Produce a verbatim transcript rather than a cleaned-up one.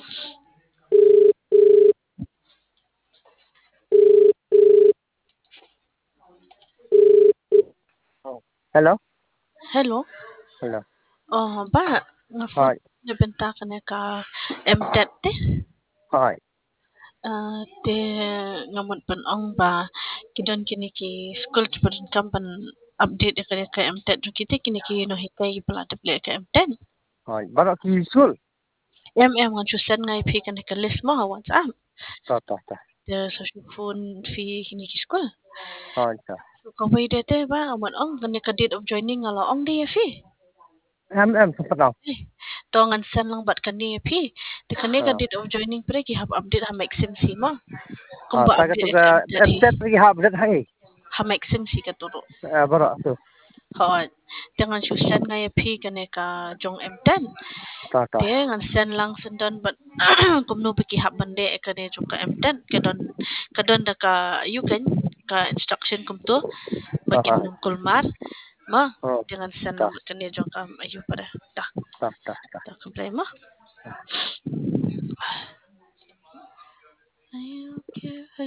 Hello? Hello. Hello. Oh, ba nga phone Hi. nabenta ka na ka M T E T te. Hi. Ah, te ngamot pan ong ba kidon kini ki school pa rin kampan update ka ka M T E T jo kiti kini ki no hitay pala te play ka M T E T. Hi. Barak ki sul. M M ngan chusen ngai pi kan ka list mo ha WhatsApp. Ta ta ta. Te so phone fi kini ki school. Hi ta. So ka wait te ba ngamot ong kan ka date of joining ala ong dia fi. Em em sempat now. To ngan sen lang bat kani pi. Te kani ka Ha. date of joining pre ki have update ha make sim si mo. Ha, Kumba ta ka tu update ka ka M T E T em hi. tet lagi hab det hai. Ha make sim si ka turo. Eh barak tu. Hot. Dengan susan nga pi kane ka jong M T E T. Ta ta. Te ngan sen lang sendan bat kumno piki hap bande kane jong ka M T E T kadon kadon da ka you kan ka instruction kum to Ha ha. bakin nung kulmar ma Oh. dengan sen Ta lang kane jong ka ayu pada ta ta ta ta. ta komplay mo. Ayu, okay.